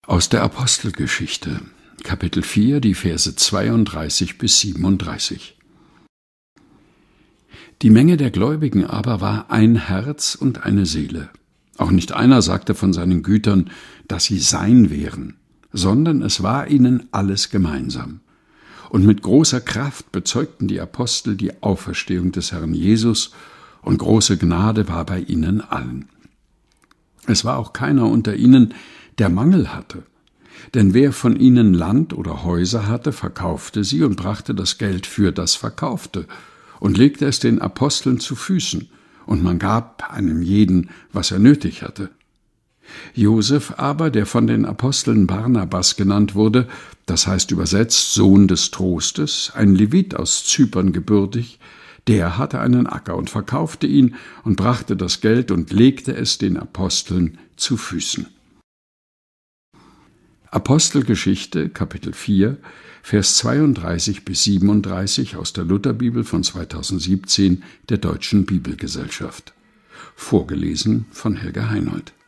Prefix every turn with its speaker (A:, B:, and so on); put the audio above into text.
A: Aus der Apostelgeschichte, Kapitel 4, die Verse 32 bis 37. Die Menge der Gläubigen aber war ein Herz und eine Seele. Auch nicht einer sagte von seinen Gütern, dass sie sein wären, sondern es war ihnen alles gemeinsam. Und mit großer Kraft bezeugten die Apostel die Auferstehung des Herrn Jesus, und große Gnade war bei ihnen allen. Es war auch keiner unter ihnen, der Mangel hatte. Denn wer von ihnen Land oder Häuser hatte, verkaufte sie und brachte das Geld für das Verkaufte und legte es den Aposteln zu Füßen, und man gab einem jeden, was er nötig hatte. Josef aber, der von den Aposteln Barnabas genannt wurde, das heißt übersetzt Sohn des Trostes, ein Levit aus Zypern gebürtig, der hatte einen Acker und verkaufte ihn und brachte das Geld und legte es den Aposteln zu Füßen. Apostelgeschichte, Kapitel 4, Vers 32 bis 37 aus der Lutherbibel von 2017 der Deutschen Bibelgesellschaft. Vorgelesen von Helga Heinold.